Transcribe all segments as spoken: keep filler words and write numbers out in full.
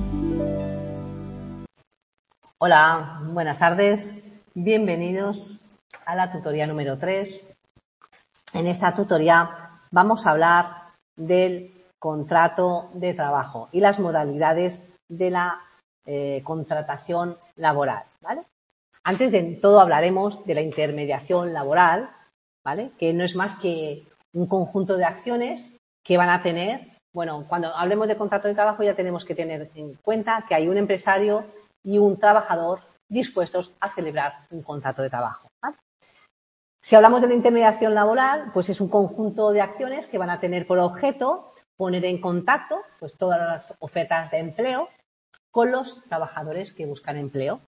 Hola, buenas tardes. Bienvenidos a la tutoría número tres. En esta tutoría vamos a hablar del contrato de trabajo y las modalidades de la eh, contratación laboral, ¿vale? Antes de todo hablaremos de la intermediación laboral, ¿vale? Que no es más que un conjunto de acciones que van a tener, bueno, cuando hablemos de contrato de trabajo ya tenemos que tener en cuenta que hay un empresario y un trabajador dispuestos a celebrar un contrato de trabajo, ¿vale? Si hablamos de la intermediación laboral, pues es un conjunto de acciones que van a tener por objeto poner en contacto pues todas las ofertas de empleo con los trabajadores que buscan empleo.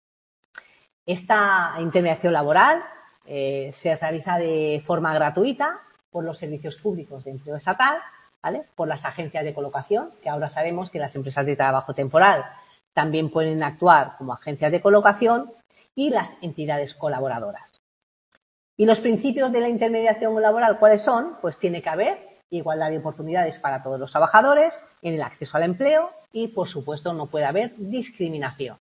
Esta intermediación laboral eh, se realiza de forma gratuita por los servicios públicos de empleo estatal, ¿vale? Por las agencias de colocación, que ahora sabemos que las empresas de trabajo temporal también pueden actuar como agencias de colocación, y las entidades colaboradoras. ¿Y los principios de la intermediación laboral cuáles son? Pues tiene que haber igualdad de oportunidades para todos los trabajadores en el acceso al empleo y, por supuesto, no puede haber discriminación.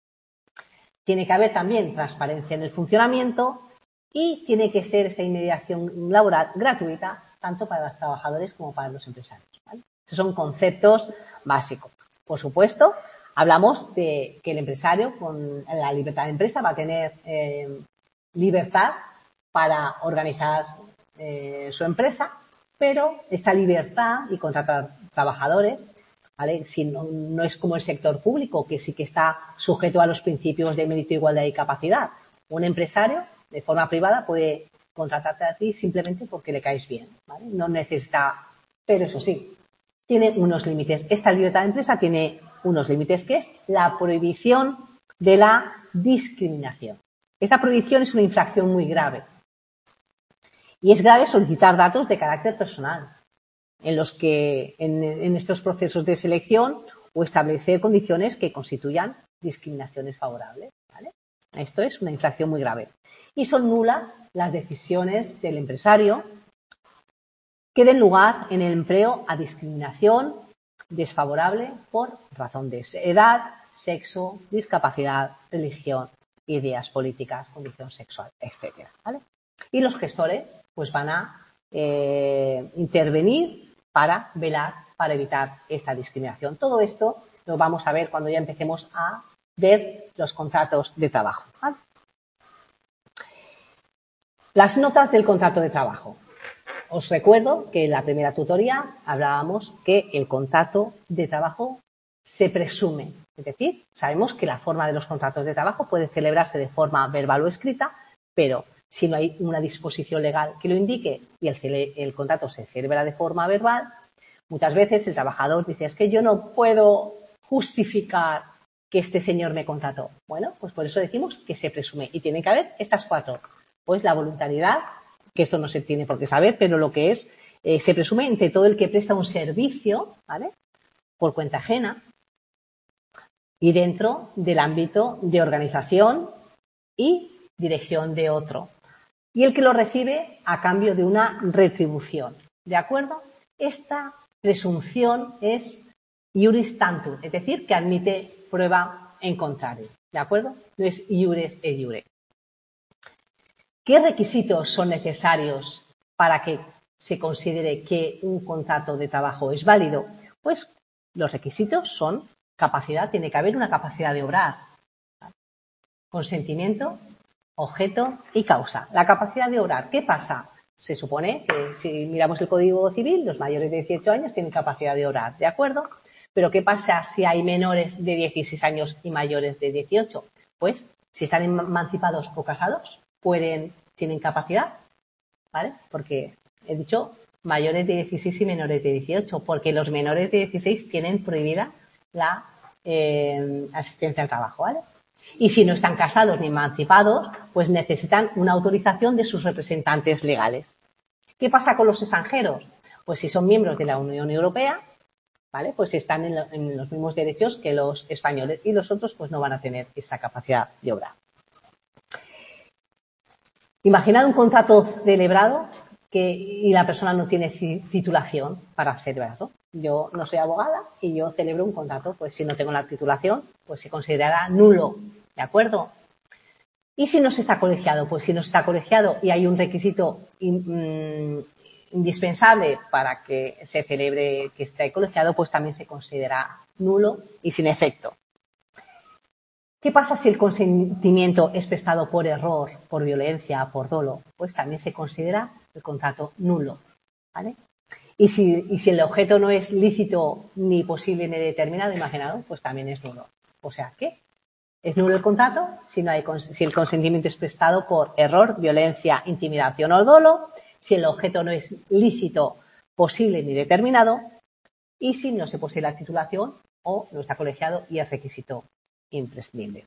Tiene que haber también transparencia en el funcionamiento y tiene que ser esta intermediación laboral gratuita tanto para los trabajadores como para los empresarios, ¿vale? Estos son conceptos básicos. Por supuesto, hablamos de que el empresario con la libertad de empresa va a tener eh, libertad para organizar eh, su empresa, pero esta libertad y contratar trabajadores, ¿vale? Si no, no es como el sector público, que sí que está sujeto a los principios de mérito, igualdad y capacidad. Un empresario, de forma privada, puede contratarte a ti simplemente porque le caes bien, ¿vale? No necesita, pero eso sí, tiene unos límites. Esta libertad de empresa tiene unos límites, que es la prohibición de la discriminación. Esta prohibición es una infracción muy grave. Y es grave solicitar datos de carácter personal en los que, en, en estos procesos de selección, o establecer condiciones que constituyan discriminaciones favorables, ¿vale? Esto es una infracción muy grave. Y son nulas las decisiones del empresario que den lugar en el empleo a discriminación desfavorable por razón de edad, sexo, discapacidad, religión, ideas políticas, condición sexual, etcétera, ¿vale? Y los gestores pues van a eh, intervenir para velar, para evitar esta discriminación. Todo esto lo vamos a ver cuando ya empecemos a ver los contratos de trabajo, ¿vale? Las notas del contrato de trabajo. Os recuerdo que en la primera tutoría hablábamos que el contrato de trabajo se presume. Es decir, sabemos que la forma de los contratos de trabajo puede celebrarse de forma verbal o escrita, pero si no hay una disposición legal que lo indique y el, el contrato se celebra de forma verbal, muchas veces el trabajador dice, es que yo no puedo justificar que este señor me contrató. Bueno, pues por eso decimos que se presume. Y tiene que haber estas cuatro. Pues la voluntariedad, que esto no se tiene por qué saber, pero lo que es, eh, se presume entre todo el que presta un servicio, ¿vale? Por cuenta ajena y dentro del ámbito de organización y dirección de otro. Y el que lo recibe a cambio de una retribución. ¿De acuerdo? Esta presunción es iuris tantum, es decir, que admite prueba en contrario. ¿De acuerdo? No es iures et iure. ¿Qué requisitos son necesarios para que se considere que un contrato de trabajo es válido? Pues los requisitos son capacidad, tiene que haber una capacidad de obrar, consentimiento, objeto y causa. La capacidad de obrar, ¿qué pasa? Se supone que si miramos el Código Civil, los mayores de dieciocho años tienen capacidad de obrar, ¿de acuerdo? Pero ¿qué pasa si hay menores de dieciséis años y mayores de dieciocho? Pues si están emancipados o casados, pueden, tienen capacidad, ¿vale? Porque he dicho mayores de dieciséis y menores de dieciocho, porque los menores de dieciséis tienen prohibida la eh, asistencia al trabajo, ¿vale? Y si no están casados ni emancipados, pues necesitan una autorización de sus representantes legales. ¿Qué pasa con los extranjeros? Pues si son miembros de la Unión Europea, ¿vale? Pues están en, lo, en los mismos derechos que los españoles, y los otros pues no van a tener esa capacidad de obra. Imaginad un contrato celebrado que, y la persona no tiene titulación para celebrarlo. yo no soy abogada y yo celebro un contrato, pues si no tengo la titulación, pues se considerará nulo, ¿de acuerdo? Y si no se está colegiado, pues si no se está colegiado y hay un requisito in, mm, indispensable para que se celebre que esté colegiado, pues también se considera nulo y sin efecto. ¿Qué pasa si el consentimiento es prestado por error, por violencia, por dolo? Pues también se considera el contrato nulo, ¿vale? Y si, y si el objeto no es lícito ni posible ni determinado, imaginado, pues también es nulo. O sea que es nulo el contrato si, no hay, si el consentimiento es prestado por error, violencia, intimidación o dolo, si el objeto no es lícito, posible ni determinado y si no se posee la titulación o no está colegiado y es requisito imprescindible.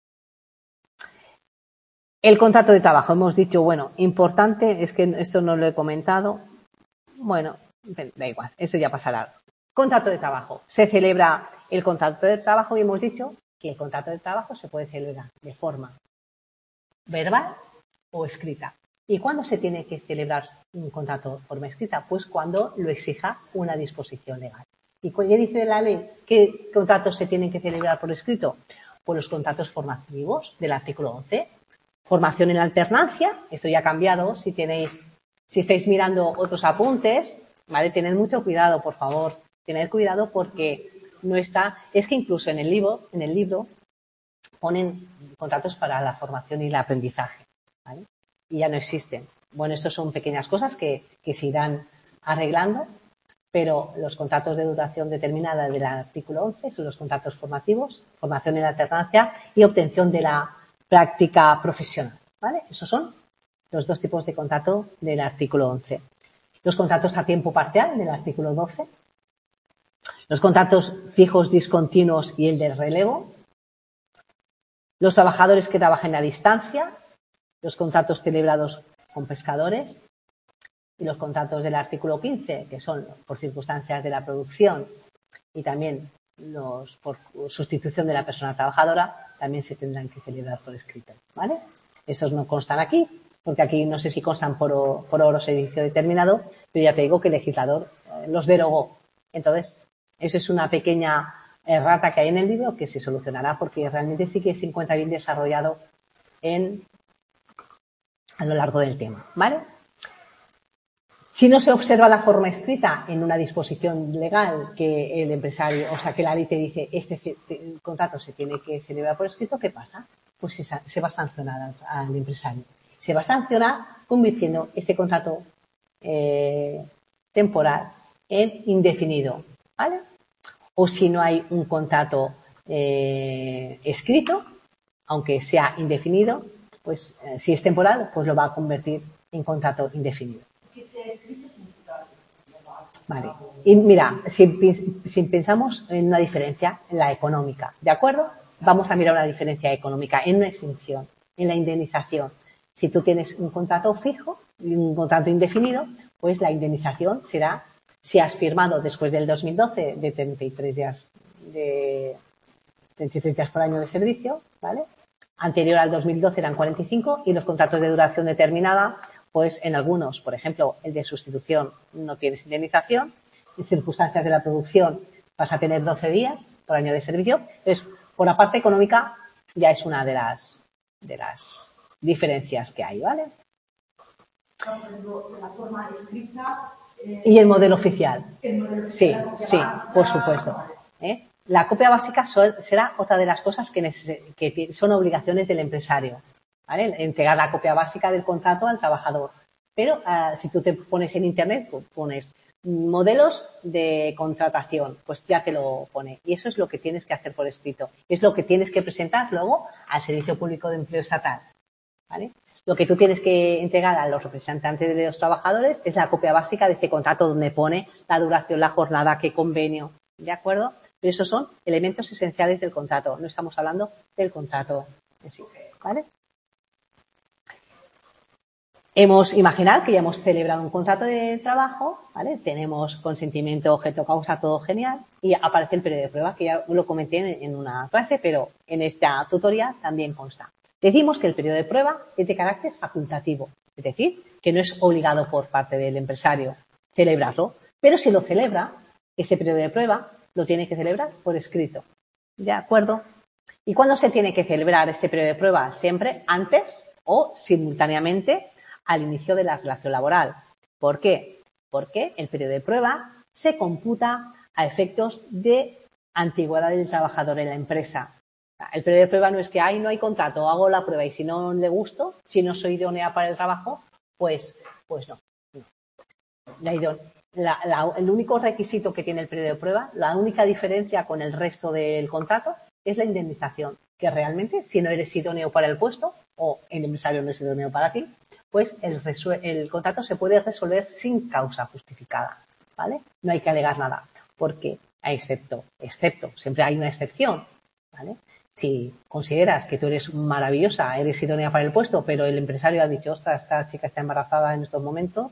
El contrato de trabajo, hemos dicho, bueno, importante, es que esto no lo he comentado, bueno, da igual, eso ya pasará. Contrato de trabajo, se celebra el contrato de trabajo y hemos dicho que el contrato de trabajo se puede celebrar de forma verbal o escrita. ¿Y cuándo se tiene que celebrar un contrato de forma escrita? Pues cuando lo exija una disposición legal. ¿Y qué dice la ley? ¿Qué contratos se tienen que celebrar por escrito? Pues los contratos formativos del artículo once. Formación en alternancia, esto ya ha cambiado, si tenéis, si estáis mirando otros apuntes, ¿vale? Tened mucho cuidado, por favor. Tened cuidado porque no está, es que incluso en el libro, en el libro ponen contratos para la formación y el aprendizaje, ¿vale? Y ya no existen. Bueno, estos son pequeñas cosas que, que se irán arreglando, pero los contratos de duración determinada del artículo once son los contratos formativos, formación en alternancia y obtención de la práctica profesional, ¿vale? Esos son los dos tipos de contrato del artículo once. Los contratos a tiempo parcial del artículo doce, los contratos fijos discontinuos y el del relevo, los trabajadores que trabajan a distancia, los contratos celebrados con pescadores y los contratos del artículo quince, que son por circunstancias de la producción y también los por sustitución de la persona trabajadora, también se tendrán que celebrar por escrito, ¿vale? Esos no constan aquí, porque aquí no sé si constan por, por oro servicio determinado, pero ya te digo que el legislador eh, los derogó. Entonces, eso es una pequeña errata que hay en el libro que se solucionará porque realmente sí que se encuentra bien desarrollado en, a lo largo del tema, ¿vale? Si no se observa la forma escrita en una disposición legal que el empresario, o sea, que la ley te dice este el contrato se tiene que celebrar por escrito, ¿qué pasa? Pues se, se va a sancionar al, al empresario. Se va a sancionar convirtiendo este contrato eh, temporal en indefinido, ¿vale? O si no hay un contrato eh, escrito, aunque sea indefinido, pues eh, si es temporal, pues lo va a convertir en contrato indefinido. Vale. Y mira, si, si pensamos en una diferencia, en la económica, ¿de acuerdo? Vamos a mirar una diferencia económica en una extinción, en la indemnización. Si tú tienes un contrato fijo y un contrato indefinido, pues la indemnización será, si has firmado después del dos mil doce, de treinta y tres días de treinta y tres días por año de servicio, ¿vale? Anterior al dos mil doce eran cuarenta y cinco y los contratos de duración determinada, pues en algunos, por ejemplo, el de sustitución no tienes indemnización, en circunstancias de la producción vas a tener doce días por año de servicio. Entonces, por la parte económica ya es una de las de las diferencias que hay, ¿vale? La forma escrita eh, y el modelo oficial. El modelo sí, oficial, sí, básica, por supuesto. ¿Eh? La copia básica son, será otra de las cosas que, que son obligaciones del empresario, ¿vale? Entregar la copia básica del contrato al trabajador. Pero uh, si tú te pones en internet, pues pones modelos de contratación, pues ya te lo pone. Y eso es lo que tienes que hacer por escrito. Es lo que tienes que presentar luego al Servicio Público de Empleo Estatal, ¿vale? Lo que tú tienes que entregar a los representantes de los trabajadores es la copia básica de este contrato donde pone la duración, la jornada, qué convenio, ¿de acuerdo? Pero esos son elementos esenciales del contrato. No estamos hablando del contrato en sí, ¿vale? Hemos imaginado que ya hemos celebrado un contrato de trabajo, ¿vale? Tenemos consentimiento, objeto, causa, todo genial. Y aparece el periodo de prueba, que ya lo comenté en, en una clase, pero en esta tutoría también consta. Decimos que el periodo de prueba es de carácter facultativo, es decir, que no es obligado por parte del empresario celebrarlo, pero si lo celebra, ese periodo de prueba lo tiene que celebrar por escrito. ¿De acuerdo? ¿Y cuándo se tiene que celebrar este periodo de prueba? Siempre antes o simultáneamente al inicio de la relación laboral. ¿Por qué? Porque el periodo de prueba se computa a efectos de antigüedad del trabajador en la empresa. El periodo de prueba no es que ay, no hay contrato, hago la prueba y si no le gusto, si no soy idónea para el trabajo, pues, pues no. no. La idon- la, la, el único requisito que tiene el periodo de prueba, la única diferencia con el resto del contrato es la indemnización, que realmente si no eres idóneo para el puesto o el empresario no es idóneo para ti, pues el, el contrato se puede resolver sin causa justificada, ¿vale? No hay que alegar nada, porque excepto, excepto, siempre hay una excepción, ¿vale? Si consideras que tú eres maravillosa, eres idónea para el puesto, pero el empresario ha dicho, ostras, esta chica está embarazada en estos momentos,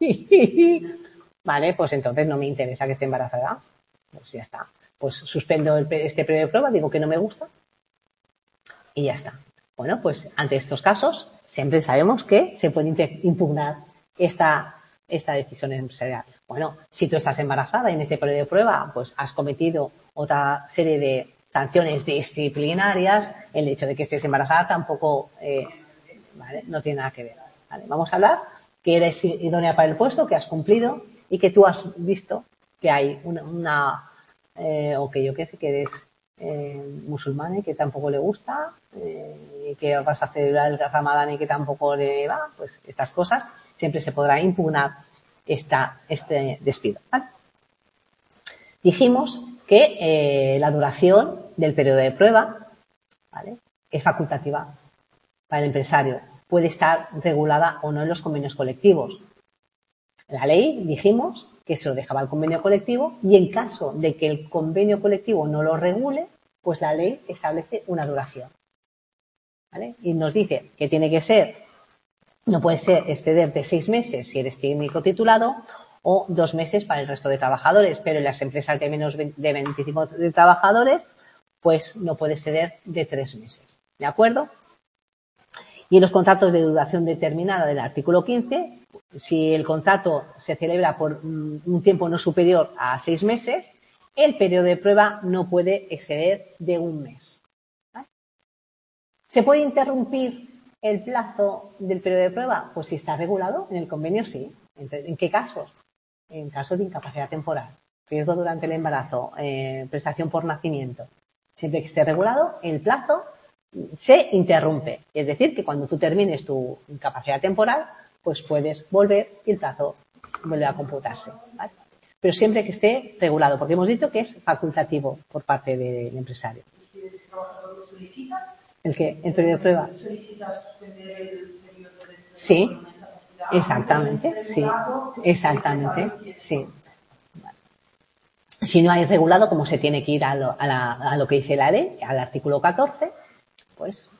vale, pues entonces no me interesa que esté embarazada, pues ya está. Pues suspendo el, este periodo de prueba, digo que no me gusta y ya está. Bueno, pues ante estos casos siempre sabemos que se puede impugnar esta, esta decisión empresarial. Bueno, si tú estás embarazada y en este periodo de prueba pues has cometido otra serie de sanciones disciplinarias, el hecho de que estés embarazada tampoco eh, ¿vale? No tiene nada que ver. ¿Vale? Vamos a hablar que eres idónea para el puesto, que has cumplido y que tú has visto que hay una, una eh, o que yo qué sé, que eres eh, musulmana y que tampoco le gusta, eh, y que vas a celebrar el Ramadán y que tampoco le va, pues estas cosas siempre se podrá impugnar esta, este despido. ¿Vale? Dijimos que eh, la duración del periodo de prueba, ¿vale?, es facultativa para el empresario. Puede estar regulada o no en los convenios colectivos. La ley, dijimos, que se lo dejaba al convenio colectivo y en caso de que el convenio colectivo no lo regule, pues la ley establece una duración. ¿Vale? Y nos dice que tiene que ser, no puede ser exceder de seis meses si eres técnico titulado o dos meses para el resto de trabajadores, pero en las empresas de menos de veinticinco de trabajadores, pues no puede exceder de tres meses. ¿De acuerdo? Y en los contratos de duración determinada del artículo quince, si el contrato se celebra por un tiempo no superior a seis meses, el periodo de prueba no puede exceder de un mes. ¿Vale? ¿Se puede interrumpir el plazo del periodo de prueba? Pues si está regulado en el convenio, sí. ¿En qué casos? En caso de incapacidad temporal, riesgo durante el embarazo, eh, prestación por nacimiento. Siempre que esté regulado, el plazo se interrumpe. Es decir, que cuando tú termines tu incapacidad temporal, pues puedes volver y el plazo vuelve a computarse. ¿Vale? Pero siempre que esté regulado, porque hemos dicho que es facultativo por parte del empresario. Si el trabajador lo solicita, ¿El qué? ¿El periodo de prueba? ¿Solicita suspender el periodo de Sí, exactamente, sí, exactamente, sí. Si no hay regulado, como se tiene que ir a lo, a, la, a lo que dice la ley, al artículo catorce, pues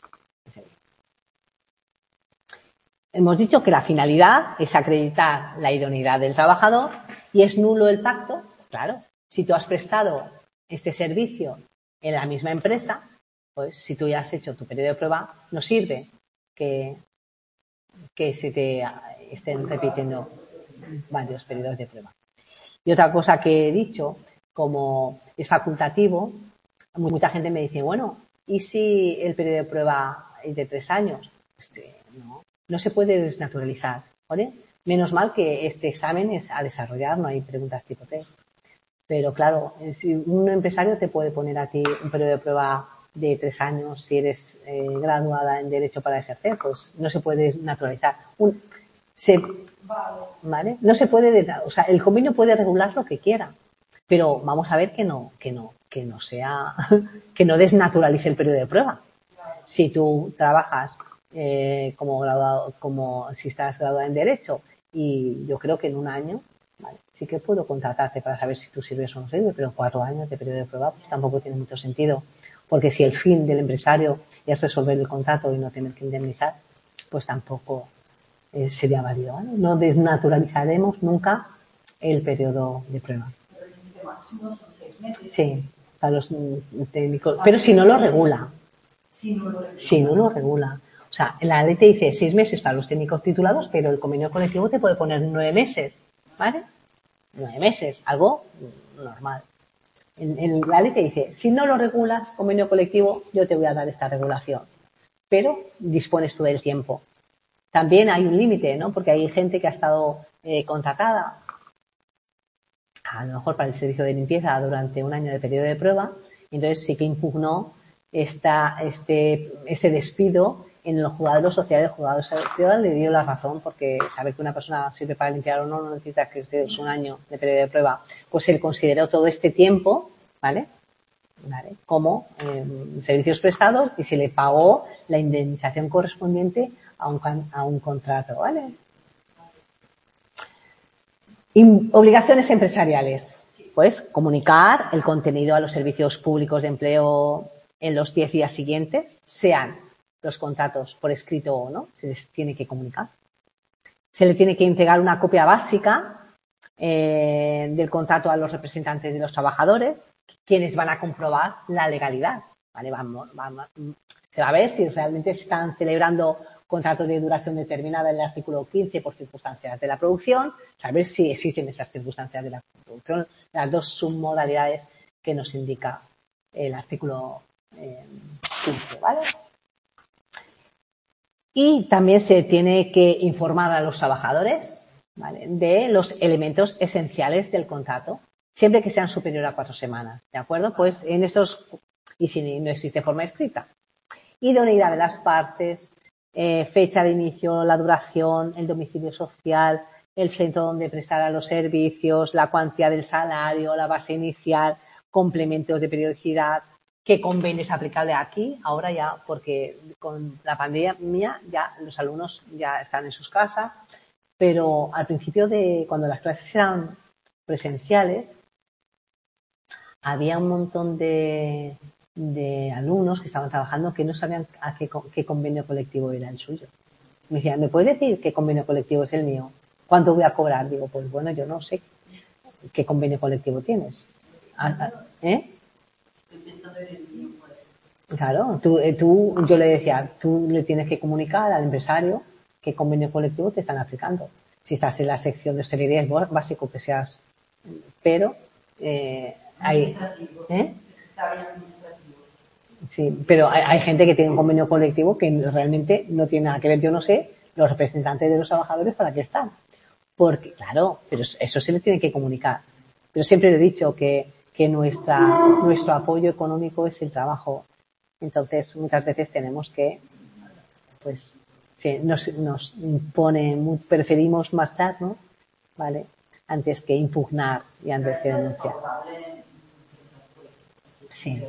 hemos dicho que la finalidad es acreditar la idoneidad del trabajador y es nulo el pacto. Claro, si tú has prestado este servicio en la misma empresa, pues si tú ya has hecho tu periodo de prueba, no sirve que, que se te estén repitiendo varios periodos de prueba. Y otra cosa que he dicho, como es facultativo, mucha gente me dice, bueno, ¿y si el periodo de prueba es de tres años? Pues no, no se puede desnaturalizar, ¿vale? Menos mal que este examen es a desarrollar, no hay preguntas tipo test. Pero claro, si un empresario te puede poner a ti un periodo de prueba de tres años si eres eh, graduada en Derecho para ejercer, pues no se puede naturalizar. Un, se, ¿vale? No se puede, o sea, el convenio puede regular lo que quiera, pero vamos a ver que no, que no, que no sea, que no desnaturalice el periodo de prueba. Si tú trabajas eh, como graduado, como si estás graduada en Derecho y yo creo que en un año, ¿vale?, sí que puedo contratarte para saber si tú sirves o no sirves, pero cuatro años de periodo de prueba pues tampoco tiene mucho sentido, porque si el fin del empresario es resolver el contrato y no tener que indemnizar, pues tampoco eh, sería válido, ¿vale? No desnaturalizaremos nunca el periodo de prueba. Pero el límite máximo son seis meses. Sí, para los técnicos, pero si no lo regula. Si no lo regula. Si no lo regula. O sea, la ley te dice seis meses para los técnicos titulados, pero el convenio colectivo te puede poner nueve meses, ¿vale? nueve meses, algo normal. En, en la ley te dice, si no lo regulas, convenio colectivo, yo te voy a dar esta regulación, pero dispones tú del tiempo. También hay un límite, ¿no? Porque hay gente que ha estado eh, contratada, a lo mejor para el servicio de limpieza durante un año de periodo de prueba, y entonces sí que impugnó esta, este, este despido en el juzgado social. El juzgado social le dio la razón, porque saber que una persona sirve para limpiar o no, no necesita que esté un año de periodo de prueba. Pues él consideró todo este tiempo, ¿vale? ¿Vale? Como eh, servicios prestados, y se le pagó la indemnización correspondiente a un, a un contrato, ¿vale? In, obligaciones empresariales. Pues comunicar el contenido a los servicios públicos de empleo en los diez días siguientes, sean los contratos por escrito o no, se les tiene que comunicar. Se le tiene que entregar una copia básica eh, del contrato a los representantes de los trabajadores, quienes van a comprobar la legalidad. ¿Vale? Vamos, vamos, se va a ver si realmente se están celebrando contratos de duración determinada en el artículo quince por circunstancias de la producción, saber si existen esas circunstancias de la producción, las dos submodalidades que nos indica el artículo eh, quince, ¿vale? Y también se tiene que informar a los trabajadores, ¿vale?, de los elementos esenciales del contrato, siempre que sean superior a cuatro semanas, ¿de acuerdo? Pues en esos, y si no existe forma escrita. Idoneidad de las partes, eh, fecha de inicio, la duración, el domicilio social, el centro donde prestará los servicios, la cuantía del salario, la base inicial, complementos de periodicidad, qué convenio es aplicable aquí, ahora ya, porque con la pandemia ya los alumnos ya están en sus casas, pero al principio de cuando las clases eran presenciales, había un montón de, de alumnos que estaban trabajando que no sabían a qué, qué convenio colectivo era el suyo. Me decían, ¿me puedes decir qué convenio colectivo es el mío? ¿Cuánto voy a cobrar? Digo, pues bueno, yo no sé qué convenio colectivo tienes. ¿Eh? Claro, tú, tú, yo le decía, tú le tienes que comunicar al empresario qué convenio colectivo te están aplicando. Si estás en la sección de hostelería es básico que seas, pero eh, hay, ¿eh? Sí, pero hay, hay gente que tiene un convenio colectivo que realmente no tiene nada que ver. Yo no sé los representantes de los trabajadores para qué están, porque claro, pero eso se le tiene que comunicar. Pero siempre le he dicho que que nuestra nuestro apoyo económico es el trabajo. Entonces, muchas veces tenemos que, pues, sí, nos, nos impone, preferimos marcharnos, ¿vale?, antes que impugnar y antes que denunciar. Sí.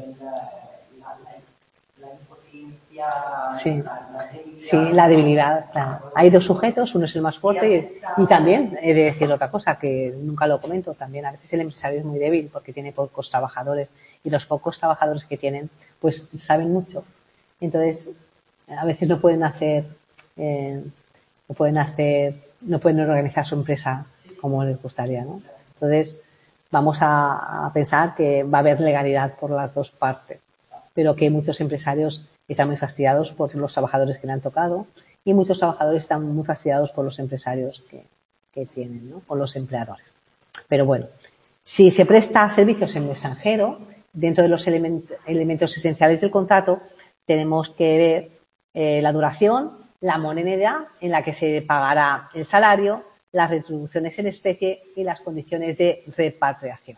Sí. Sí, la debilidad, claro. Hay dos sujetos, uno es el más fuerte y, y también he de decir otra cosa que nunca lo comento, también a veces el empresario es muy débil porque tiene pocos trabajadores y los pocos trabajadores que tienen pues saben mucho. Entonces, a veces no pueden hacer, eh, no pueden hacer, no pueden organizar su empresa como les gustaría, ¿no? Entonces, vamos a, a pensar que va a haber legalidad por las dos partes, pero que muchos empresarios están muy fastidiados por los trabajadores que le han tocado y muchos trabajadores están muy fastidiados por los empresarios que, que tienen, ¿no?, por los empleadores. Pero bueno, si se presta servicios en el extranjero, dentro de los element, elementos esenciales del contrato, tenemos que ver eh, la duración, la moneda en la que se pagará el salario, las retribuciones en especie y las condiciones de repatriación.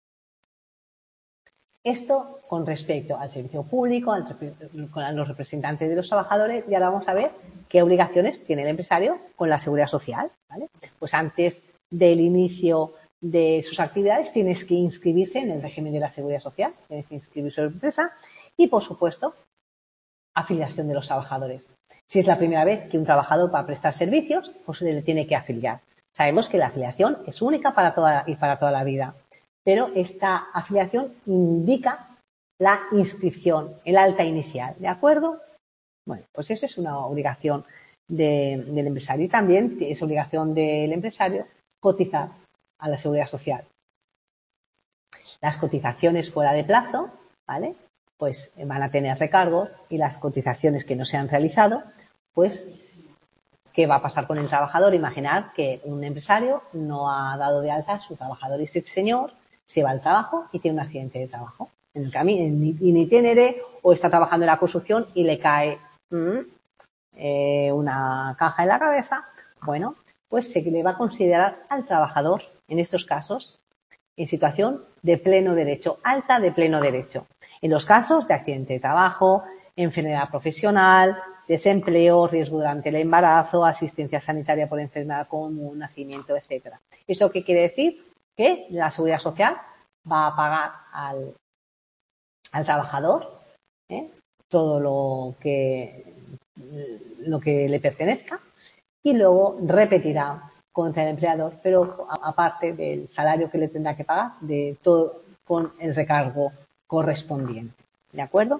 Esto con respecto al servicio público, al, con los representantes de los trabajadores, y ahora vamos a ver qué obligaciones tiene el empresario con la seguridad social, ¿vale? Pues antes del inicio de sus actividades tienes que inscribirse en el régimen de la seguridad social, tienes que inscribir su empresa y, por supuesto, afiliación de los trabajadores. Si es la primera vez que un trabajador va a prestar servicios, pues se le tiene que afiliar. Sabemos que la afiliación es única para toda y para toda la vida, pero esta afiliación indica la inscripción, el alta inicial, ¿de acuerdo? Bueno, pues eso es una obligación de, del empresario y también es obligación del empresario cotizar a la seguridad social. Las cotizaciones fuera de plazo, ¿vale?, pues van a tener recargos y las cotizaciones que no se han realizado, pues ¿qué va a pasar con el trabajador? Imaginar que un empresario no ha dado de alta a su trabajador y este señor se va al trabajo y tiene un accidente de trabajo en el camino, y ni tiene ERE, o está trabajando en la construcción y le cae mmm, eh, una caja en la cabeza. Bueno, pues se le va a considerar al trabajador, en estos casos, en situación de pleno derecho, alta de pleno derecho. En los casos de accidente de trabajo, enfermedad profesional, desempleo, riesgo durante el embarazo, asistencia sanitaria por enfermedad común, nacimiento, etcétera. ¿Eso qué quiere decir? Que la Seguridad Social va a pagar al, al trabajador ¿eh? todo lo que, lo que le pertenezca y luego repetirá contra el empleador, pero aparte del salario que le tendrá que pagar, de todo con el recargo correspondiente. ¿De acuerdo?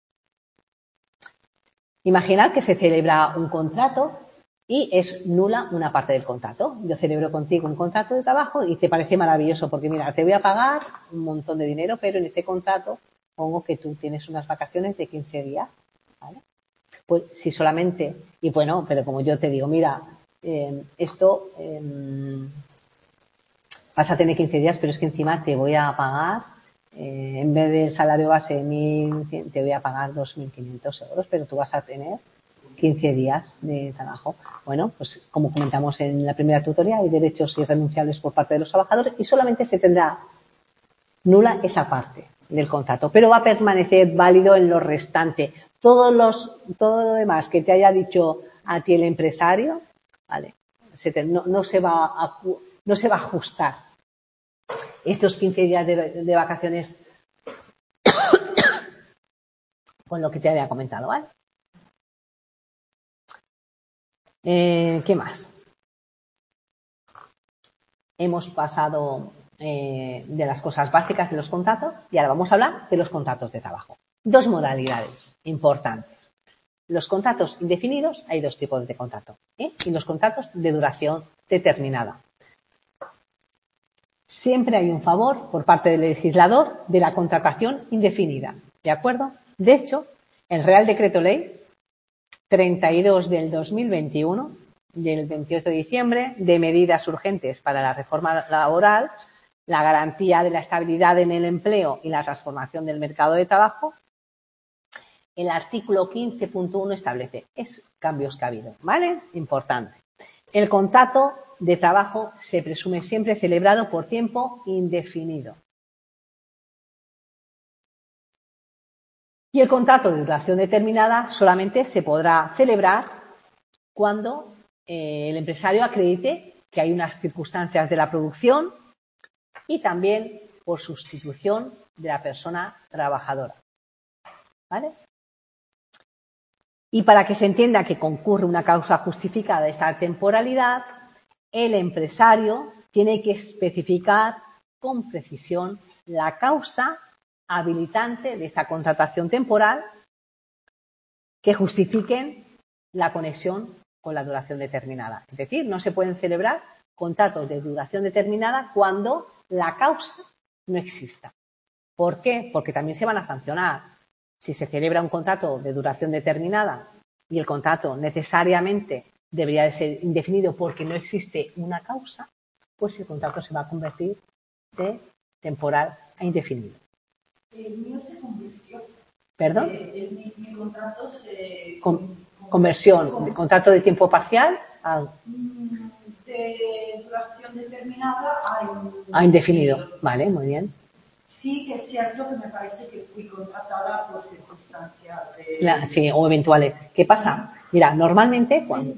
Imaginad que se celebra un contrato y es nula una parte del contrato. Yo celebro contigo un contrato de trabajo y te parece maravilloso porque, mira, te voy a pagar un montón de dinero, pero en este contrato pongo que tú tienes unas vacaciones de quince días, ¿vale? Pues si solamente, y bueno, pero como yo te digo, mira, eh, esto eh, vas a tener quince días, pero es que encima te voy a pagar, eh, en vez del salario base mil cien, te voy a pagar dos mil quinientos euros, pero tú vas a tener quince días de trabajo. Bueno, pues como comentamos en la primera tutoría, hay derechos irrenunciables por parte de los trabajadores y solamente se tendrá nula esa parte del contrato, pero va a permanecer válido en lo restante. Todos los, todo lo demás que te haya dicho a ti el empresario, vale, se te, no, no se va a, no se va a ajustar. Estos quince días de, de vacaciones con lo que te había comentado, ¿vale? Eh, ¿Qué más? Hemos pasado eh, de las cosas básicas de los contratos y ahora vamos a hablar de los contratos de trabajo. Dos modalidades importantes. Los contratos indefinidos, hay dos tipos de contrato, ¿eh? Y los contratos de duración determinada. Siempre hay un favor por parte del legislador de la contratación indefinida, ¿de acuerdo? De hecho, el Real Decreto Ley treinta y dos del dos mil veintiuno, del veintiocho de diciembre, de medidas urgentes para la reforma laboral, la garantía de la estabilidad en el empleo y la transformación del mercado de trabajo, el artículo quince punto uno establece es cambios que ha habido, ¿vale? Importante. El contrato de trabajo se presume siempre celebrado por tiempo indefinido. Y el contrato de duración determinada solamente se podrá celebrar cuando eh, el empresario acredite que hay unas circunstancias de la producción y también por sustitución de la persona trabajadora, ¿vale? Y para que se entienda que concurre una causa justificada de esta temporalidad, el empresario tiene que especificar con precisión la causa habilitante de esta contratación temporal que justifiquen la conexión con la duración determinada. Es decir, no se pueden celebrar contratos de duración determinada cuando la causa no exista. ¿Por qué? Porque también se van a sancionar. Si se celebra un contrato de duración determinada y el contrato necesariamente debería de ser indefinido porque no existe una causa, pues el contrato se va a convertir de temporal a indefinido. El mío se convirtió. ¿Perdón? Eh, el, mi, mi contrato se... Con, conversión, con, de contrato de tiempo parcial a... de duración determinada a, a indefinido. Vale, muy bien. Sí que es cierto que me parece que fui contratada por circunstancias de... La, sí, o eventuales. ¿Qué pasa? Mira, normalmente... Cuando,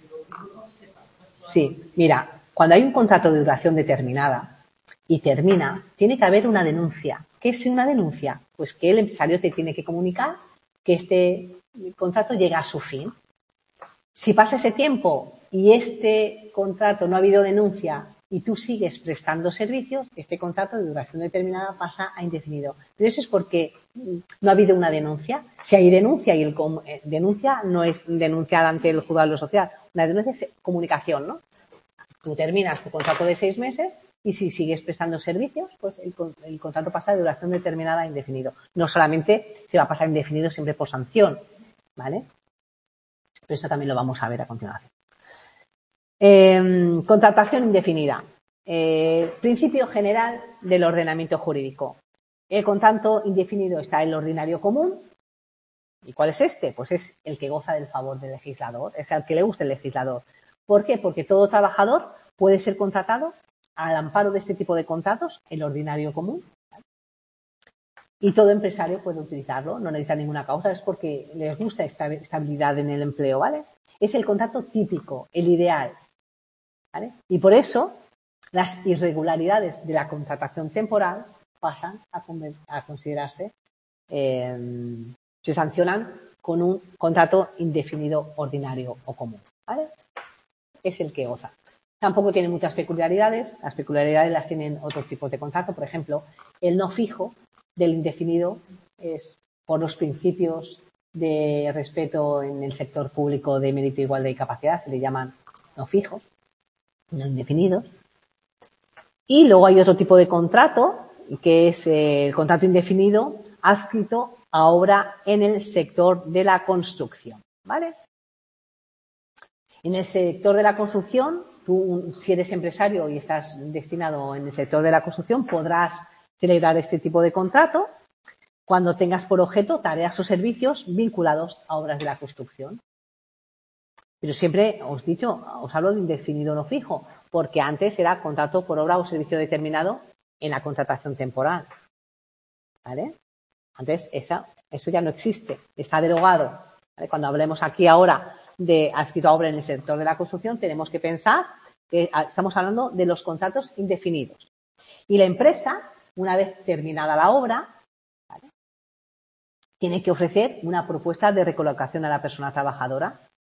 sí, mira, cuando hay un contrato de duración determinada y termina, tiene que haber una denuncia. ¿Qué es una denuncia? Pues que el empresario te tiene que comunicar que este contrato llega a su fin. Si pasa ese tiempo y este contrato no ha habido denuncia y tú sigues prestando servicios, este contrato de duración determinada pasa a indefinido. Pero eso es porque no ha habido una denuncia. Si hay denuncia y el eh, denuncia no es denunciar ante el juzgado de lo social, una denuncia es comunicación, ¿no? Tú terminas tu contrato de seis meses y si sigues prestando servicios, pues el, el contrato pasa de duración determinada a indefinido. No solamente se va a pasar indefinido siempre por sanción, ¿vale? Pero eso también lo vamos a ver a continuación. Eh, contratación indefinida. Eh, principio general del ordenamiento jurídico. El contrato indefinido está en el ordinario común. ¿Y cuál es este? Pues es el que goza del favor del legislador, es el que le gusta el legislador. ¿Por qué? Porque todo trabajador puede ser contratado al amparo de este tipo de contratos, el ordinario común, ¿vale? Y todo empresario puede utilizarlo, no necesita ninguna causa, es porque les gusta esta estabilidad en el empleo, ¿vale? Es el contrato típico, el ideal, ¿vale? Y por eso las irregularidades de la contratación temporal pasan a, a considerarse, eh, se sancionan con un contrato indefinido ordinario o común, ¿vale? Es el que goza. Tampoco tiene muchas peculiaridades, las peculiaridades las tienen otros tipos de contrato, por ejemplo, el no fijo del indefinido es por los principios de respeto en el sector público de mérito, igualdad y capacidad, se le llaman no fijos, no indefinidos. Y luego hay otro tipo de contrato, que es el contrato indefinido adscrito a obra en el sector de la construcción, ¿vale? En el sector de la construcción, tú, si eres empresario y estás destinado en el sector de la construcción, podrás celebrar este tipo de contrato cuando tengas por objeto tareas o servicios vinculados a obras de la construcción. Pero siempre os he dicho, os hablo de indefinido no fijo, porque antes era contrato por obra o servicio determinado en la contratación temporal, ¿vale? Antes esa, eso ya no existe, está derogado, ¿vale? Cuando hablemos aquí ahora de adscrito a obra en el sector de la construcción, tenemos que pensar que estamos hablando de los contratos indefinidos. Y la empresa, una vez terminada la obra, ¿vale?, tiene que ofrecer una propuesta de recolocación a la persona trabajadora,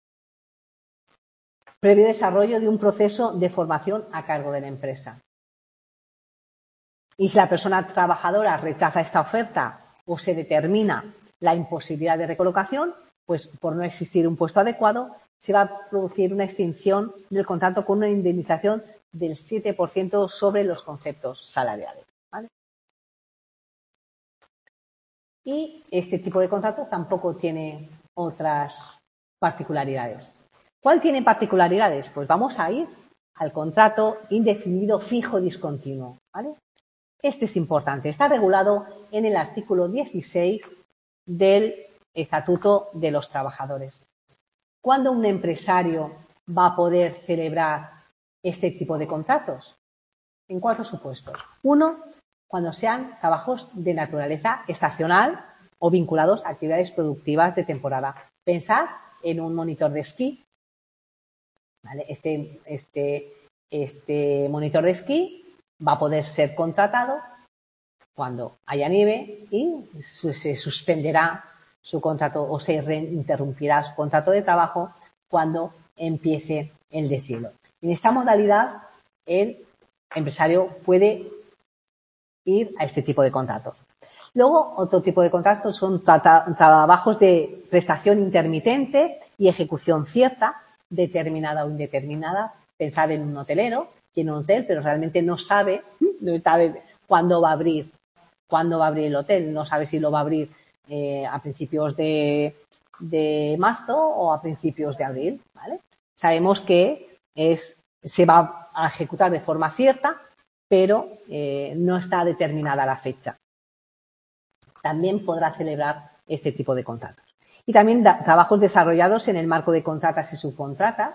previo desarrollo de un proceso de formación a cargo de la empresa. Y si la persona trabajadora rechaza esta oferta o se determina la imposibilidad de recolocación, pues por no existir un puesto adecuado, se va a producir una extinción del contrato con una indemnización del siete por ciento sobre los conceptos salariales, ¿vale? Y este tipo de contrato tampoco tiene otras particularidades. ¿Cuál tiene particularidades? Pues vamos a ir al contrato indefinido fijo discontinuo, ¿vale? Este es importante. Está regulado en el artículo dieciséis del Estatuto de los Trabajadores. ¿Cuándo un empresario va a poder celebrar este tipo de contratos? En cuatro supuestos. Uno, cuando sean trabajos de naturaleza estacional o vinculados a actividades productivas de temporada. Pensad en un monitor de esquí, ¿vale? Este, este, este monitor de esquí va a poder ser contratado cuando haya nieve y se suspenderá su contrato o se interrumpirá su contrato de trabajo cuando empiece el deshielo. En esta modalidad, el empresario puede ir a este tipo de contratos. Luego, otro tipo de contratos son tra- trabajos de prestación intermitente y ejecución cierta, determinada o indeterminada. Pensad en un hotelero, tiene un hotel, pero realmente no sabe, no sabe cuándo va a abrir, cuándo va a abrir el hotel, no sabe si lo va a abrir eh, a principios de, de marzo o a principios de abril, ¿vale? Sabemos que es, se va a ejecutar de forma cierta, pero eh, no está determinada la fecha. También podrá celebrar este tipo de contratos. Y también da, trabajos desarrollados en el marco de contratas y subcontratas.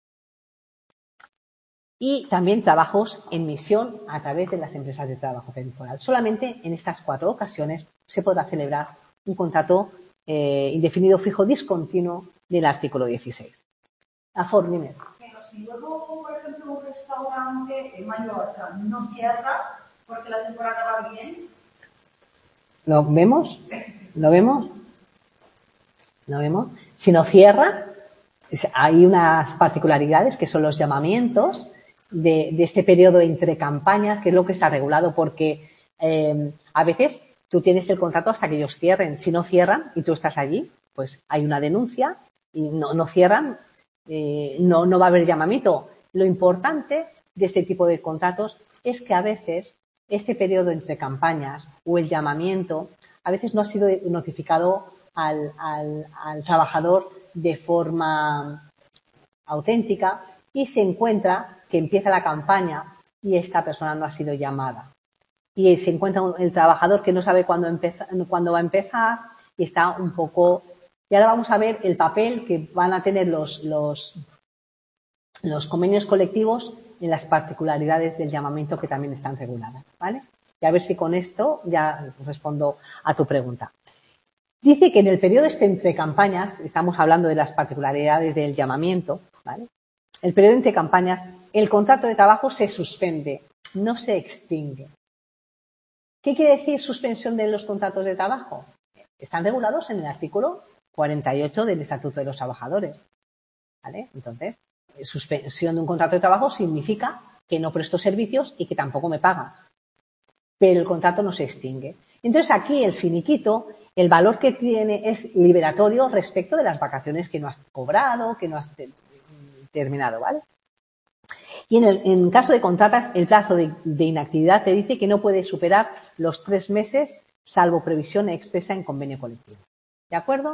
Y también trabajos en misión a través de las empresas de trabajo temporal. Solamente en estas cuatro ocasiones se podrá celebrar un contrato eh, indefinido fijo discontinuo del artículo dieciséis. A Fornimer. Pero si luego, por ejemplo, un restaurante en Mallorca no cierra porque la temporada va bien. ¿Lo vemos? ¿Lo vemos? ¿Lo vemos? Si no cierra, hay unas particularidades que son los llamamientos de, de este periodo entre campañas, que es lo que está regulado, porque eh, a veces tú tienes el contrato hasta que ellos cierren. Si no cierran y tú estás allí, pues hay una denuncia y no, no cierran, eh, no, no va a haber llamamiento. Lo importante de este tipo de contratos es que a veces este periodo entre campañas o el llamamiento a veces no ha sido notificado al, al, al trabajador de forma auténtica y se encuentra que empieza la campaña y esta persona no ha sido llamada. Y se encuentra el trabajador que no sabe cuándo, empeza, cuándo va a empezar y está un poco... Y ahora vamos a ver el papel que van a tener los, los, los convenios colectivos en las particularidades del llamamiento que también están reguladas, ¿vale? Y a ver si con esto ya respondo a tu pregunta. Dice que en el periodo este entre campañas, estamos hablando de las particularidades del llamamiento, ¿vale? El periodo entre campañas, el contrato de trabajo se suspende, no se extingue. ¿Qué quiere decir suspensión de los contratos de trabajo? Están regulados en el artículo cuarenta y ocho del Estatuto de los Trabajadores, ¿vale? Entonces, suspensión de un contrato de trabajo significa que no presto servicios y que tampoco me pagas, pero el contrato no se extingue. Entonces, aquí el finiquito, el valor que tiene es liberatorio respecto de las vacaciones que no has cobrado, que no has te- terminado, ¿vale? Y en el en caso de contratas, el plazo de, de inactividad te dice que no puede superar los tres meses, salvo previsión expresa en convenio colectivo. ¿De acuerdo?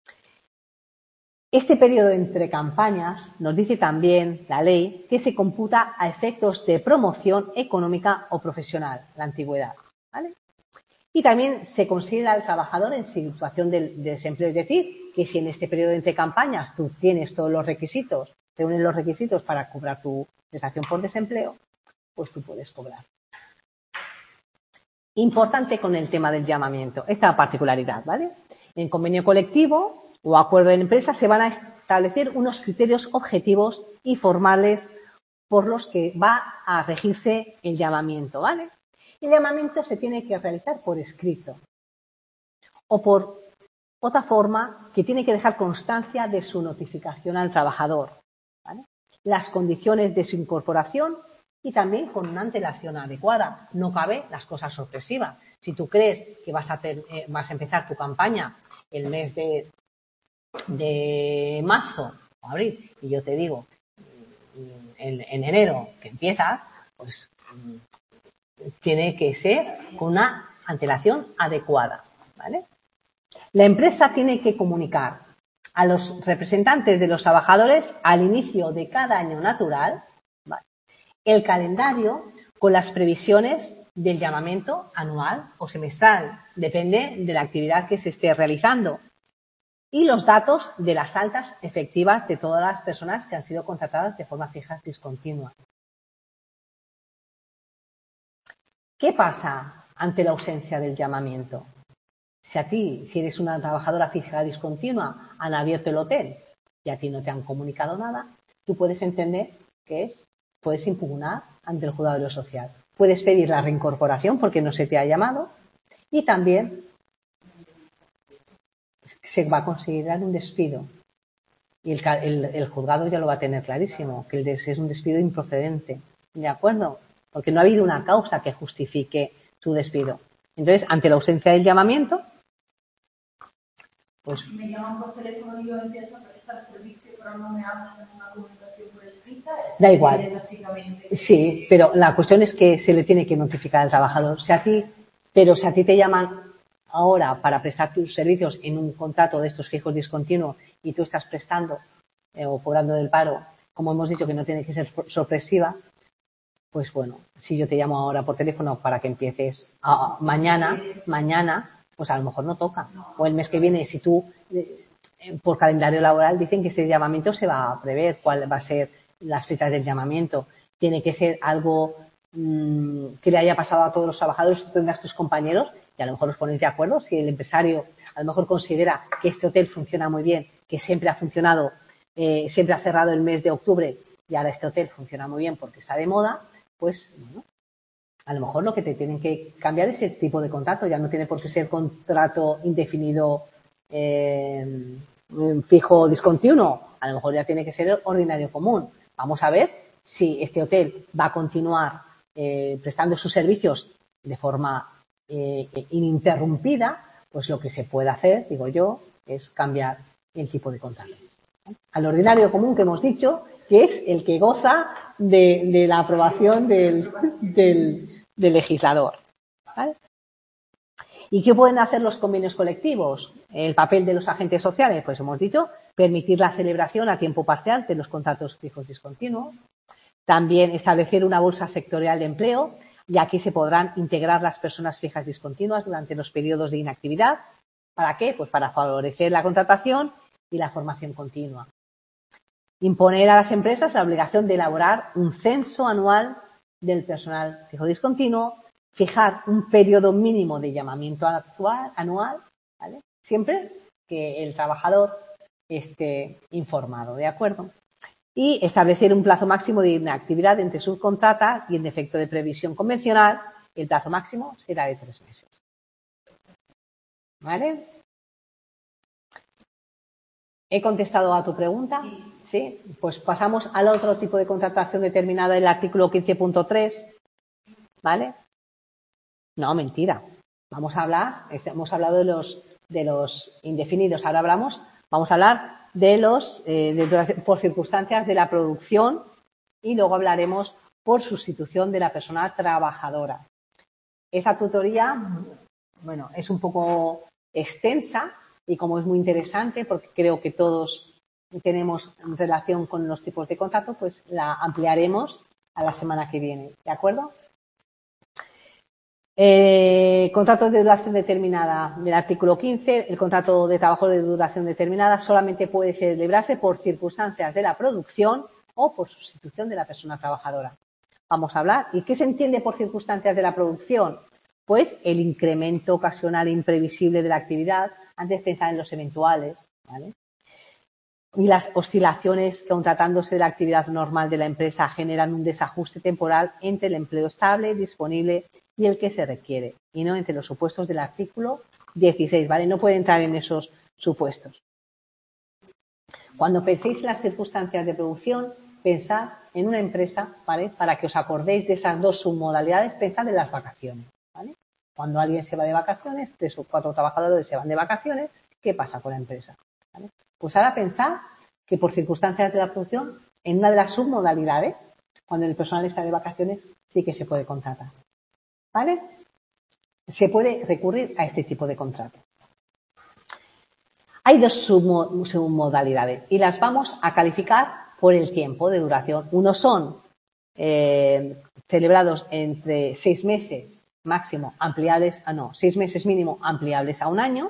Este periodo entre campañas nos dice también la ley que se computa a efectos de promoción económica o profesional, la antigüedad, ¿vale? Y también se considera al trabajador en situación de, de desempleo, es decir, que si en este periodo entre campañas tú tienes todos los requisitos, te unen los requisitos para cobrar tu prestación por desempleo, pues tú puedes cobrar. Importante con el tema del llamamiento, esta particularidad, ¿vale? En convenio colectivo o acuerdo de la empresa se van a establecer unos criterios objetivos y formales por los que va a regirse el llamamiento, ¿vale? El llamamiento se tiene que realizar por escrito o por otra forma que tiene que dejar constancia de su notificación al trabajador, ¿vale? Las condiciones de su incorporación y también con una antelación adecuada. No cabe las cosas sorpresivas. Si tú crees que vas a, ter, eh, vas a empezar tu campaña el mes de, de marzo o abril y yo te digo en, en enero que empiezas, pues tiene que ser con una antelación adecuada, ¿vale? La empresa tiene que comunicar a los representantes de los trabajadores al inicio de cada año natural, ¿vale?, el calendario con las previsiones del llamamiento anual o semestral, depende de la actividad que se esté realizando, y los datos de las altas efectivas de todas las personas que han sido contratadas de forma fija discontinua. ¿Qué pasa ante la ausencia del llamamiento? Si a ti, si eres una trabajadora fija discontinua, han abierto el hotel y a ti no te han comunicado nada, tú puedes entender que es, puedes impugnar ante el juzgado de lo social. Puedes pedir la reincorporación porque no se te ha llamado y también se va a considerar un despido. Y el, el, el juzgado ya lo va a tener clarísimo, que el des, es un despido improcedente. ¿De acuerdo? Porque no ha habido una causa que justifique su despido. Entonces, ante la ausencia del llamamiento, pues... Si me llaman por teléfono y yo empiezo a prestar servicio, pero no me hacen una comunicación por escrita, da igual. Básicamente... Sí, pero la cuestión es que se le tiene que notificar al trabajador. Si a ti, pero si a ti te llaman ahora para prestar tus servicios en un contrato de estos fijos discontinuos y tú estás prestando eh, o cobrando del paro, como hemos dicho que no tiene que ser sorpresiva, pues bueno, si yo te llamo ahora por teléfono para que empieces a, mañana, mañana, pues a lo mejor no toca. O el mes que viene, si tú, eh, por calendario laboral, dicen que ese llamamiento se va a prever, cuál va a ser las fechas del llamamiento. Tiene que ser algo mmm, que le haya pasado a todos los trabajadores, tú tendrás tus compañeros, y a lo mejor os ponéis de acuerdo. Si el empresario a lo mejor considera que este hotel funciona muy bien, que siempre ha funcionado, eh, siempre ha cerrado el mes de octubre, y ahora este hotel funciona muy bien porque está de moda, pues bueno, a lo mejor lo que te tienen que cambiar es el tipo de contrato. Ya no tiene por qué ser contrato indefinido eh, fijo discontinuo. A lo mejor ya tiene que ser ordinario común. Vamos a ver si este hotel va a continuar eh, prestando sus servicios de forma eh, ininterrumpida. Pues lo que se puede hacer, digo yo, es cambiar el tipo de contrato al ordinario común que hemos dicho, que es el que goza de, de la aprobación del, del, del legislador, ¿vale? ¿Y qué pueden hacer los convenios colectivos? El papel de los agentes sociales, pues hemos dicho permitir la celebración a tiempo parcial de los contratos fijos discontinuos, también establecer una bolsa sectorial de empleo, y aquí se podrán integrar las personas fijas discontinuas durante los periodos de inactividad. ¿Para qué? Pues para favorecer la contratación y la formación continua. Imponer a las empresas la obligación de elaborar un censo anual del personal fijo discontinuo, fijar un periodo mínimo de llamamiento actual, anual, ¿vale? Siempre que el trabajador esté informado, ¿de acuerdo? Y establecer un plazo máximo de inactividad entre subcontrata y en defecto de previsión convencional, el plazo máximo será de tres meses. ¿Vale? ¿He contestado a tu pregunta? Sí. Pues pasamos al otro tipo de contratación determinada del artículo quince punto tres. ¿Vale? No, mentira. Vamos a hablar, hemos hablado de los, de los indefinidos. Ahora hablamos, vamos a hablar de los eh, de, por circunstancias de la producción y luego hablaremos por sustitución de la persona trabajadora. Esa tutoría, bueno, es un poco extensa y como es muy interesante, porque creo que todos tenemos relación con los tipos de contrato, pues la ampliaremos a la semana que viene. ¿De acuerdo? Eh, contrato de duración determinada del artículo quince. El contrato de trabajo de duración determinada solamente puede celebrarse por circunstancias de la producción o por sustitución de la persona trabajadora. Vamos a hablar. ¿Y qué se entiende por circunstancias de la producción? Pues el incremento ocasional e imprevisible de la actividad. Antes pensaba en los eventuales, ¿vale? Y las oscilaciones contratándose de la actividad normal de la empresa generan un desajuste temporal entre el empleo estable, disponible y el que se requiere, y no entre los supuestos del artículo dieciséis, ¿vale? No puede entrar en esos supuestos. Cuando penséis en las circunstancias de producción, pensad en una empresa, ¿vale? Para que os acordéis de esas dos submodalidades, pensad en las vacaciones, ¿vale? Cuando alguien se va de vacaciones, tres o cuatro trabajadores se van de vacaciones, ¿qué pasa con la empresa? ¿Vale? Pues ahora pensad que por circunstancias de la producción, en una de las submodalidades, cuando el personal está de vacaciones, sí que se puede contratar. ¿Vale? Se puede recurrir a este tipo de contrato. Hay dos submodalidades y las vamos a calificar por el tiempo de duración. Unos son eh, celebrados entre seis meses máximo ampliables a no, seis meses mínimo ampliables a un año.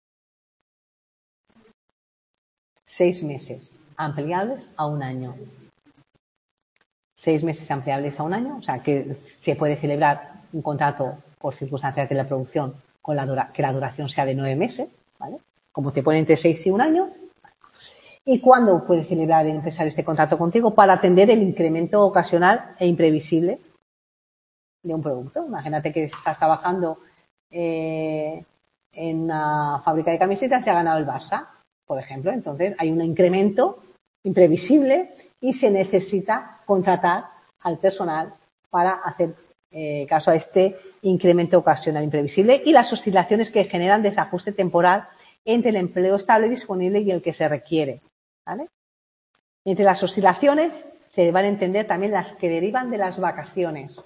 Seis meses ampliables a un año. Seis meses ampliables a un año, o sea que se puede celebrar un contrato por circunstancias de la producción con la dura, que la duración sea de nueve meses, ¿vale? Como te pone entre seis y un año. ¿Y cuándo puede celebrar el empresario este contrato contigo? Para atender el incremento ocasional e imprevisible de un producto. Imagínate que estás trabajando eh, en una fábrica de camisetas y ha ganado el Barça, por ejemplo. Entonces hay un incremento imprevisible y se necesita contratar al personal para hacer eh, caso a este incremento ocasional imprevisible y las oscilaciones que generan desajuste temporal entre el empleo estable disponible y el que se requiere, ¿vale? Entre las oscilaciones se van a entender también las que derivan de las vacaciones.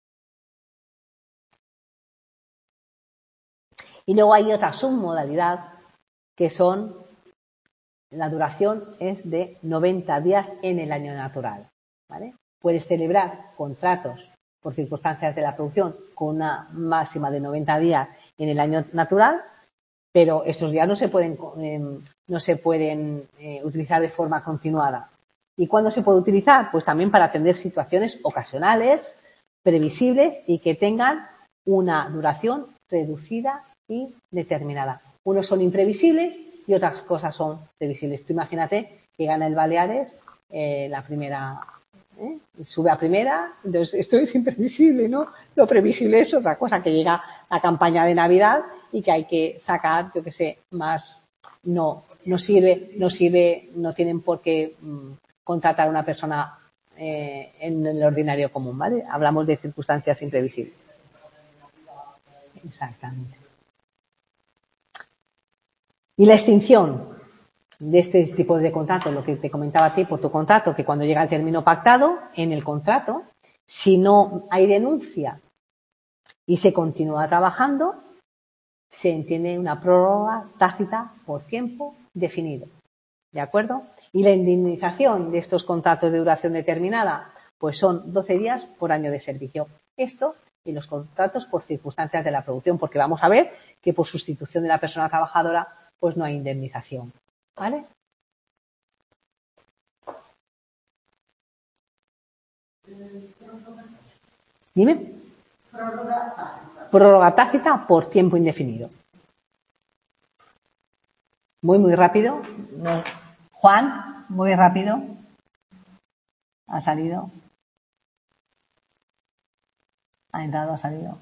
Y luego hay otra submodalidad que son, la duración es de noventa días en el año natural, ¿vale? Puedes celebrar contratos por circunstancias de la producción con una máxima de noventa días en el año natural, pero estos días no se pueden, eh, no se pueden eh, utilizar de forma continuada. ¿Y cuándo se puede utilizar? Pues también para atender situaciones ocasionales, previsibles y que tengan una duración reducida y determinada. Unos son imprevisibles y otras cosas son previsibles. Tú imagínate que gana el Baleares eh, la primera, ¿eh? sube a primera, entonces esto es imprevisible, ¿no? Lo previsible es otra cosa, que llega la campaña de Navidad y que hay que sacar, yo qué sé, más, no, no sirve, no sirve, no tienen por qué mmm, contratar a una persona eh, en el ordinario común, ¿vale? Hablamos de circunstancias imprevisibles. Exactamente. Y la extinción de este tipo de contrato, lo que te comentaba a ti por tu contrato, que cuando llega el término pactado en el contrato, si no hay denuncia y se continúa trabajando, se entiende una prórroga tácita por tiempo definido. ¿De acuerdo? Y la indemnización de estos contratos de duración determinada, pues son doce días por año de servicio. Esto y los contratos por circunstancias de la producción, porque vamos a ver que por sustitución de la persona trabajadora, pues no hay indemnización. ¿Vale? Dime. Prórroga tácita. Prórroga tácita por tiempo indefinido. Muy, muy rápido. No. Juan, muy rápido. Ha salido. Ha entrado, ha salido.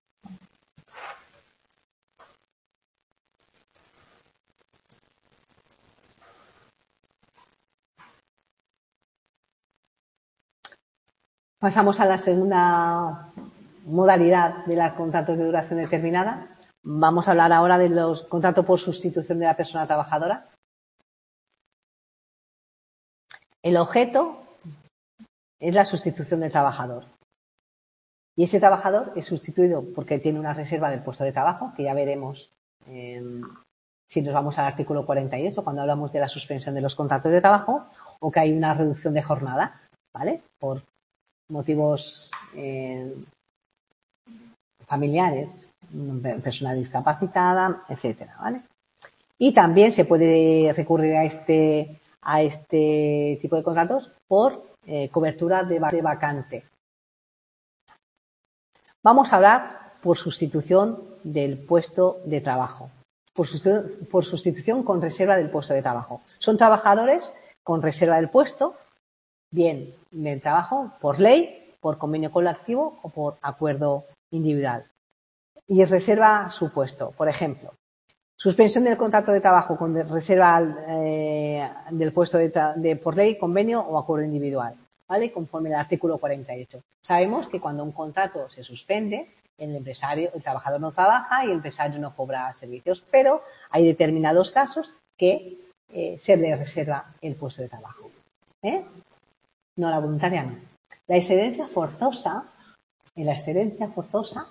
Pasamos a la segunda modalidad de los contratos de duración determinada. Vamos a hablar ahora de los contratos por sustitución de la persona trabajadora. El objeto es la sustitución del trabajador. Y ese trabajador es sustituido porque tiene una reserva del puesto de trabajo, que ya veremos eh, si nos vamos al artículo cuarenta y ocho, cuando hablamos de la suspensión de los contratos de trabajo, o que hay una reducción de jornada, ¿vale? Por motivos eh, familiares, persona discapacitada, etcétera, ¿vale? Y también se puede recurrir a este a este tipo de contratos por eh, cobertura de, de vacante. Vamos a hablar por sustitución del puesto de trabajo, por sustitución, por sustitución con reserva del puesto de trabajo. Son trabajadores con reserva del puesto, bien del trabajo por ley, por convenio colectivo o por acuerdo individual. Y reserva su puesto. Por ejemplo, suspensión del contrato de trabajo con reserva eh, del puesto de, de por ley, convenio o acuerdo individual, ¿vale? Conforme al artículo cuarenta y ocho. Sabemos que cuando un contrato se suspende, el empresario, el trabajador no trabaja y el empresario no cobra servicios, pero hay determinados casos que eh, se le reserva el puesto de trabajo. ¿Eh? No, la voluntaria no. La excedencia forzosa, en la excedencia forzosa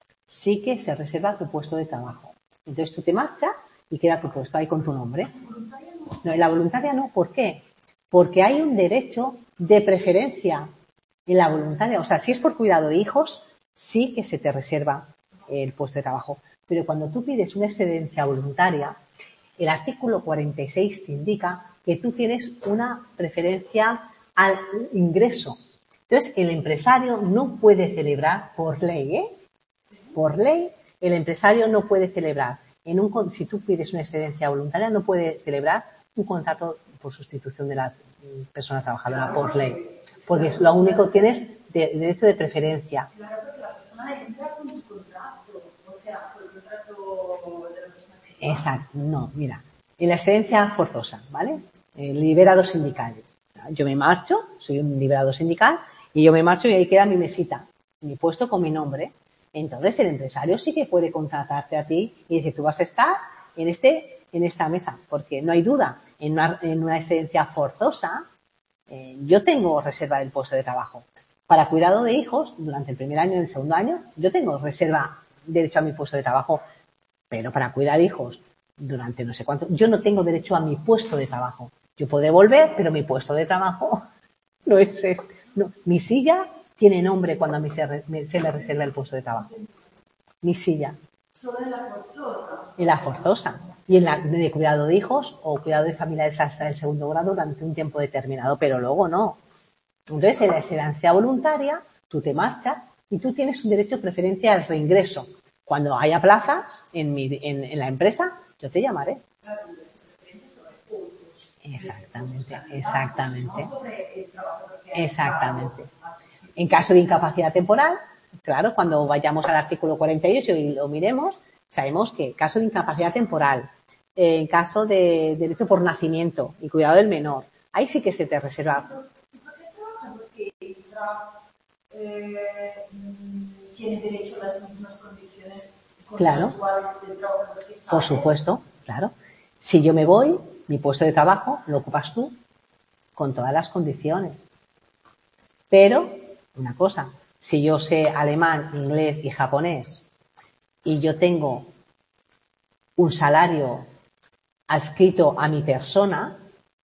sí que se reserva tu puesto de trabajo. Entonces tú te marchas y queda tu puesto ahí con tu nombre. No, en la voluntaria no. ¿Por qué? Porque hay un derecho de preferencia en la voluntaria. O sea, si es por cuidado de hijos, sí que se te reserva el puesto de trabajo. Pero cuando tú pides una excedencia voluntaria, el artículo cuarenta y seis te indica que tú tienes una preferencia al ingreso. Entonces, el empresario no puede celebrar por ley, ¿eh? Por ley, el empresario no puede celebrar, en un, si tú pides una excedencia voluntaria, no puede celebrar un contrato por sustitución de la persona trabajadora por ley, porque es lo único que tienes de, de derecho de preferencia. Claro, porque la persona entra con tu contrato, o sea, con el contrato de la persona que... Exacto, no, mira, en la excedencia forzosa, ¿vale? Eh, liberados sindicales. Yo me marcho, soy un liberado sindical, y yo me marcho y ahí queda mi mesita, mi puesto con mi nombre. Entonces el empresario sí que puede contratarte a ti y decir, tú vas a estar en este, en esta mesa, porque no hay duda, en una, en una excedencia forzosa, eh, yo tengo reserva del puesto de trabajo. Para cuidado de hijos, durante el primer año y el segundo año, yo tengo reserva, derecho a mi puesto de trabajo, pero para cuidar hijos, durante no sé cuánto, yo no tengo derecho a mi puesto de trabajo. Yo podré volver, pero mi puesto de trabajo no es este. No, mi silla tiene nombre cuando a mí se, re, se le reserva el puesto de trabajo. Mi silla. Solo en la forzosa. En la forzosa. Y en la de cuidado de hijos o cuidado de familiares hasta el segundo grado durante un tiempo determinado, pero luego no. Entonces, en la excedencia voluntaria, tú te marchas y tú tienes un derecho de preferencia al reingreso. Cuando haya plazas en, mi, en, en la empresa, yo te llamaré. Exactamente, exactamente. Exactamente. En caso de incapacidad temporal, claro, cuando vayamos al artículo cuarenta y ocho y lo miremos, sabemos que en caso de incapacidad temporal, eh, en caso de derecho por nacimiento y cuidado del menor, ahí sí que se te reserva. ¿Y por qué trabaja? Porque el trabajo eh, tiene derecho a las mismas condiciones contractuales del trabajador que sabe. Por supuesto, claro. Si yo me voy, mi puesto de trabajo lo ocupas tú con todas las condiciones. Pero, una cosa, si yo sé alemán, inglés y japonés y yo tengo un salario adscrito a mi persona,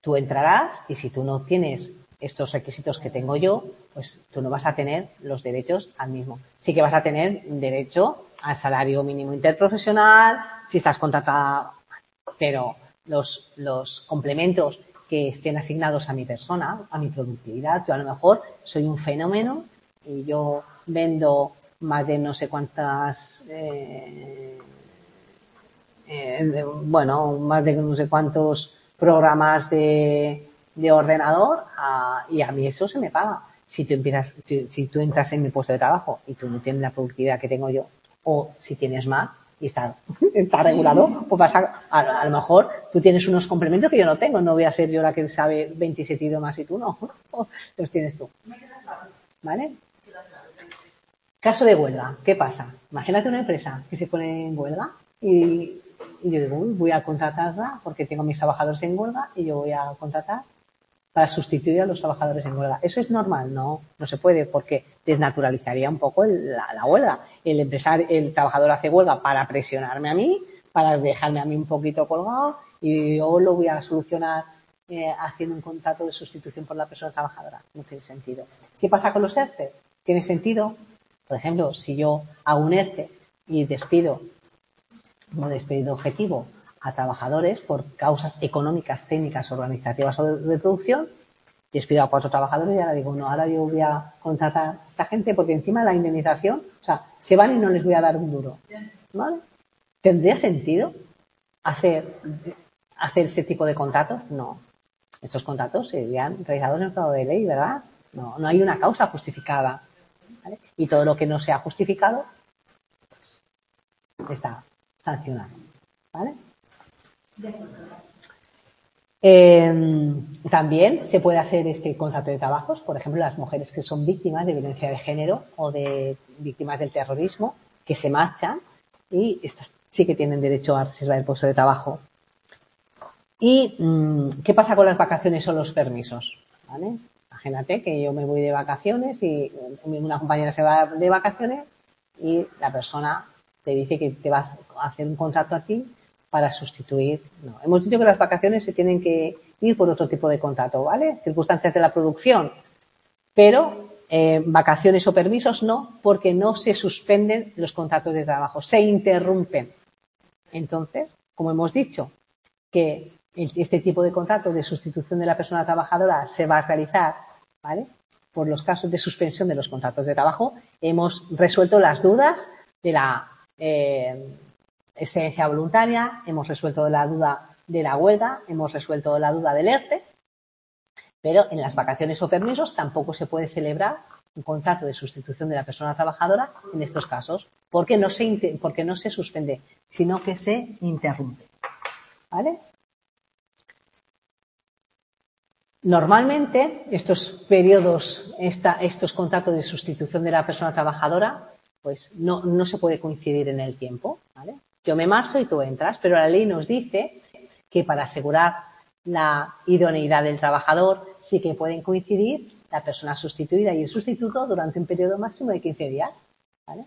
Tú entrarás y si tú no tienes estos requisitos que tengo yo, pues tú no vas a tener los derechos al mismo. Sí que vas a tener derecho al salario mínimo interprofesional, si estás contratada, pero los, los complementos que estén asignados a mi persona, a mi productividad, yo a lo mejor soy un fenómeno y yo vendo más de no sé cuántas, eh, eh, bueno, más de no sé cuántos programas de, de ordenador a, y a mí eso se me paga. Si tú empiezas, si, si tú entras en mi puesto de trabajo y tú no tienes la productividad que tengo yo, o si tienes más y está, está regulado, pues vas a, a, a lo mejor tú tienes unos complementos que yo no tengo, no voy a ser yo la que sabe veintisiete idiomas y tú no, los tienes tú. ¿Vale? Caso de huelga, ¿qué pasa? Imagínate una empresa que se pone en huelga y Y yo digo, uy, voy a contratarla porque tengo mis trabajadores en huelga y yo voy a contratar para sustituir a los trabajadores en huelga. ¿Eso es normal? No, no se puede porque desnaturalizaría un poco el, la, la huelga. El empresario, el trabajador hace huelga para presionarme a mí, para dejarme a mí un poquito colgado y yo lo voy a solucionar eh, haciendo un contrato de sustitución por la persona trabajadora. No tiene sentido. ¿Qué pasa con los ERTE? ¿Tiene sentido? Por ejemplo, si yo hago un ERTE y despido como despedido objetivo a trabajadores por causas económicas, técnicas, organizativas o de, de producción, despido a cuatro trabajadores y ahora digo, no, ahora yo voy a contratar a esta gente porque encima de la indemnización, o sea, se van y no les voy a dar un duro. ¿Vale? ¿Tendría sentido hacer, hacer este tipo de contratos? No. Estos contratos serían realizados en fraude de ley, ¿verdad? No, no hay una causa justificada. ¿Vale? Y todo lo que no sea justificado, pues, está sancionado. ¿Vale? Eh, también se puede hacer este contrato de trabajos, por ejemplo, las mujeres que son víctimas de violencia de género o de víctimas del terrorismo, que se marchan y estas sí que tienen derecho a reservar el puesto de trabajo. ¿Y mmm, qué pasa con las vacaciones o los permisos? ¿Vale? Imagínate que yo me voy de vacaciones y una compañera se va de vacaciones y la persona te dice que te va a hacer un contrato a ti para sustituir. No, hemos dicho que las vacaciones se tienen que ir por otro tipo de contrato, ¿vale? Circunstancias de la producción. Pero eh, vacaciones o permisos no, porque no se suspenden los contratos de trabajo, se interrumpen. Entonces, como hemos dicho, que este tipo de contrato de sustitución de la persona trabajadora se va a realizar, ¿vale? Por los casos de suspensión de los contratos de trabajo, hemos resuelto las dudas de la eh, excedencia voluntaria, hemos resuelto la duda de la huelga, hemos resuelto la duda del ERTE, pero en las vacaciones o permisos tampoco se puede celebrar un contrato de sustitución de la persona trabajadora en estos casos, porque no se, porque no se suspende, sino que se interrumpe. ¿Vale? Normalmente, estos periodos, esta, estos contratos de sustitución de la persona trabajadora, pues no, no se puede coincidir en el tiempo, ¿vale? Yo me marcho y tú entras, pero la ley nos dice que para asegurar la idoneidad del trabajador sí que pueden coincidir la persona sustituida y el sustituto durante un periodo máximo de quince días, ¿vale?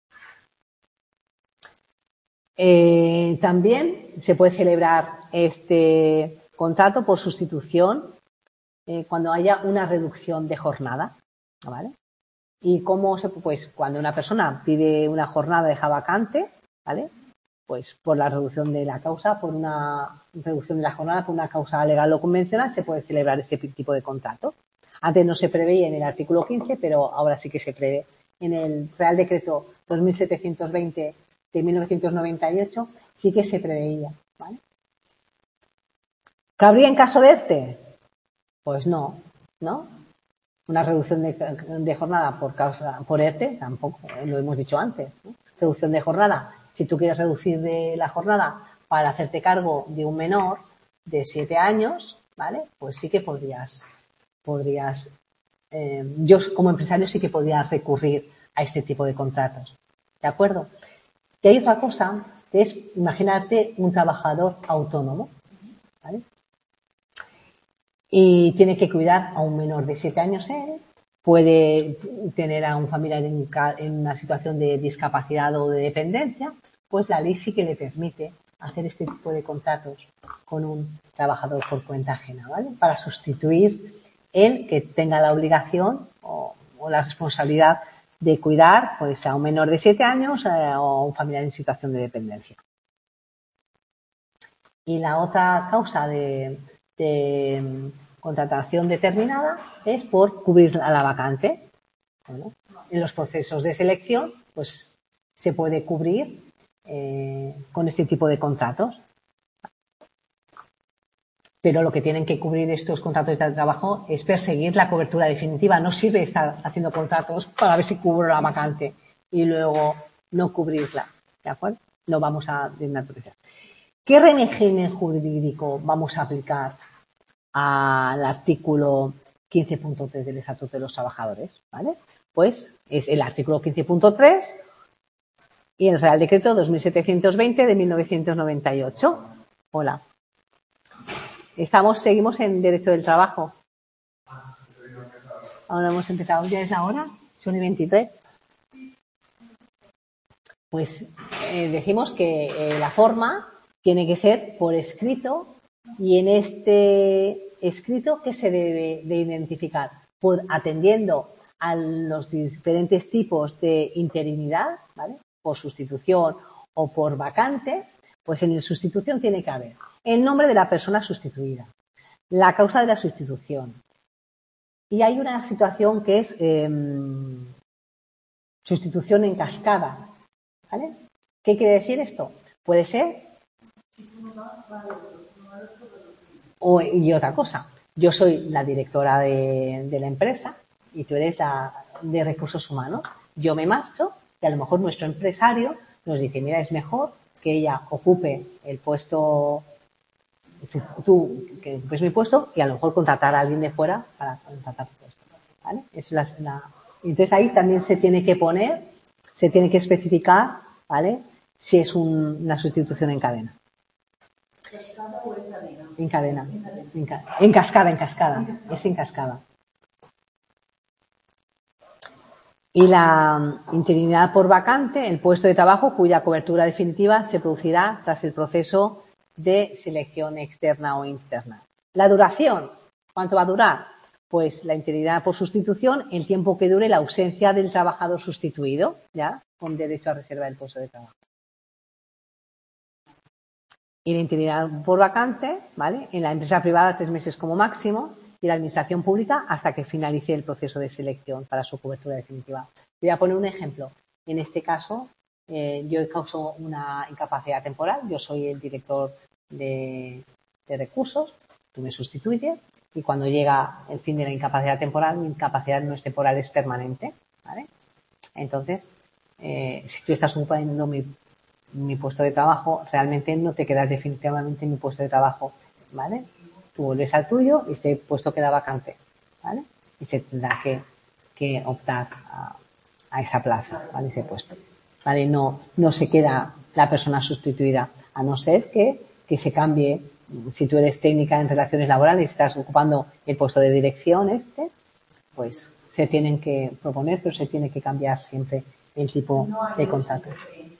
Eh, también se puede celebrar este contrato por sustitución eh, cuando haya una reducción de jornada, ¿vale? Y cómo se, pues cuando una persona pide una jornada deja vacante, ¿vale? Pues por la reducción de la causa, por una reducción de la jornada, por una causa legal o convencional, se puede celebrar este tipo de contrato. Antes no se preveía en el artículo quince, pero ahora sí que se prevé. En el Real Decreto dos mil setecientos veinte de mil novecientos noventa y ocho sí que se preveía, ¿vale? ¿Cabría en caso de ERTE? Pues no, ¿no? Una reducción de, de jornada por causa, por ERTE, tampoco, lo hemos dicho antes, ¿no? Reducción de jornada. Si tú quieres reducir de la jornada para hacerte cargo de un menor de siete años, ¿vale? Pues sí que podrías, podrías, eh, yo como empresario sí que podría recurrir a este tipo de contratos, ¿de acuerdo? Y hay otra cosa, que es, imagínate un trabajador autónomo, ¿vale? Y tiene que cuidar a un menor de siete años él, puede tener a un familiar en, en una situación de discapacidad o de dependencia, pues la ley sí que le permite hacer este tipo de contratos con un trabajador por cuenta ajena, ¿vale? Para sustituir el que tenga la obligación o, o la responsabilidad de cuidar pues a un menor de siete años eh, o a un familiar en situación de dependencia. Y la otra causa de, de contratación determinada es por cubrir a la vacante. Bueno, en los procesos de selección pues se puede cubrir eh, con este tipo de contratos. Pero lo que tienen que cubrir estos contratos de trabajo es perseguir la cobertura definitiva. No sirve estar haciendo contratos para ver si cubro la vacante y luego no cubrirla. ¿De acuerdo? No vamos a desnaturalizar. ¿Qué régimen jurídico vamos a aplicar al artículo quince punto tres del Estatuto de los Trabajadores? ¿Vale? Pues es el artículo quince punto tres y el Real Decreto dos mil setecientos veinte de mil novecientos noventa y ocho. Hola. Estamos, seguimos en Derecho del Trabajo. Ahora hemos empezado, ¿ya es la hora? Son y veintitrés. Pues eh, decimos que eh, la forma tiene que ser por escrito y en este escrito, ¿qué se debe de identificar? Por atendiendo a los diferentes tipos de interinidad, ¿vale? Por sustitución o por vacante, pues en la sustitución tiene que haber el nombre de la persona sustituida, la causa de la sustitución. Y hay una situación que es eh, sustitución en cascada. ¿Vale? ¿Qué quiere decir esto? Puede ser o, y otra cosa. Yo soy la directora de, de la empresa y tú eres la de recursos humanos. Yo me marcho y a lo mejor nuestro empresario nos dice, mira, es mejor que ella ocupe el puesto, tú, tú que ocupes mi puesto y a lo mejor contratar a alguien de fuera para contratar tu puesto. ¿Vale? Es la, la, entonces ahí también se tiene que poner, se tiene que especificar, ¿vale? Si es un, una sustitución en cadena. ¿Cascada o en cadena? En cadena. En, ca, en cascada, en cascada. Es en cascada. Y la interinidad por vacante, el puesto de trabajo cuya cobertura definitiva se producirá tras el proceso de selección externa o interna. La duración, ¿cuánto va a durar? Pues la interinidad por sustitución, el tiempo que dure la ausencia del trabajador sustituido, ya, con derecho a reserva del puesto de trabajo. Y la interinidad por vacante, ¿vale? En la empresa privada tres meses como máximo y la administración pública hasta que finalice el proceso de selección para su cobertura definitiva. Voy a poner un ejemplo. En este caso, eh, yo causo una incapacidad temporal. Yo soy el director de, de recursos. Tú me sustituyes y cuando llega el fin de la incapacidad temporal, mi incapacidad no es temporal, es permanente, ¿vale? Entonces, eh, si tú estás ocupando mi, mi puesto de trabajo, realmente no te quedas definitivamente en mi puesto de trabajo, ¿vale? Tú vuelves al tuyo y este puesto queda vacante, ¿vale? Y se tendrá que, que optar a, a esa plaza, ¿vale? Ese puesto, ¿vale? No, no se queda la persona sustituida, a no ser que, que se cambie. Si tú eres técnica en relaciones laborales y estás ocupando el puesto de dirección este, pues se tienen que proponer, pero se tiene que cambiar siempre el tipo de contrato.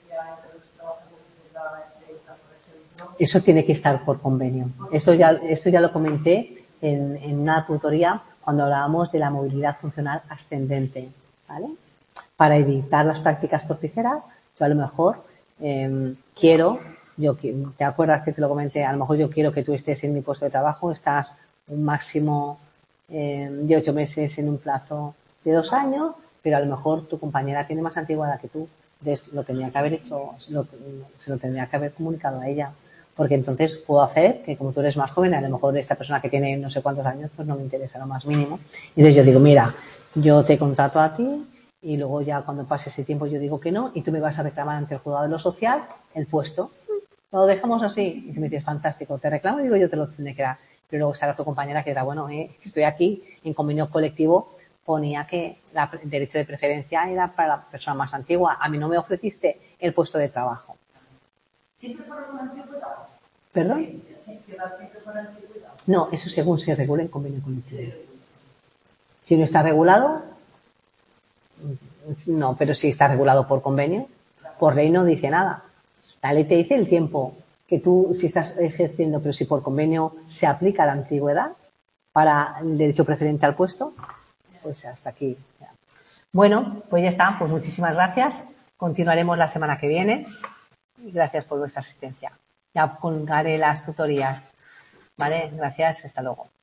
Eso tiene que estar por convenio. Esto ya, esto ya lo comenté en, en una tutoría cuando hablábamos de la movilidad funcional ascendente, ¿vale? Para evitar las prácticas torticeras, yo a lo mejor eh, quiero, yo ¿te acuerdas que te lo comenté? A lo mejor yo quiero que tú estés en mi puesto de trabajo, estás un máximo eh, de ocho meses en un plazo de dos años, pero a lo mejor tu compañera tiene más antigüedad que tú. Entonces lo tendría que haber hecho, se lo, se lo tendría que haber comunicado a ella. Porque entonces puedo hacer que como tú eres más joven, a lo mejor esta persona que tiene no sé cuántos años, pues no me interesa lo más mínimo. Y entonces yo digo, mira, yo te contrato a ti y luego ya cuando pase ese tiempo yo digo que no y tú me vas a reclamar ante el juzgado de lo social el puesto. Lo dejamos así. Y tú me dices, fantástico, te reclamo y digo yo te lo tendré que dar. Pero luego estará tu compañera que dirá, bueno, eh, estoy aquí en convenio colectivo, ponía que la, el derecho de preferencia era para la persona más antigua. A mí no me ofreciste el puesto de trabajo. ¿Siempre por una antigüedad? ¿Perdón? No, eso según se regula en convenio colectivo. Si no está regulado, no, pero si está regulado por convenio, por ley no dice nada. La ley te dice el tiempo que tú, si estás ejerciendo, pero si por convenio se aplica la antigüedad para el derecho preferente al puesto, pues hasta aquí. Bueno, pues ya está. Pues muchísimas gracias. Continuaremos la semana que viene. Y gracias por vuestra asistencia. Ya colgaré las tutorías. Vale, gracias. Hasta luego.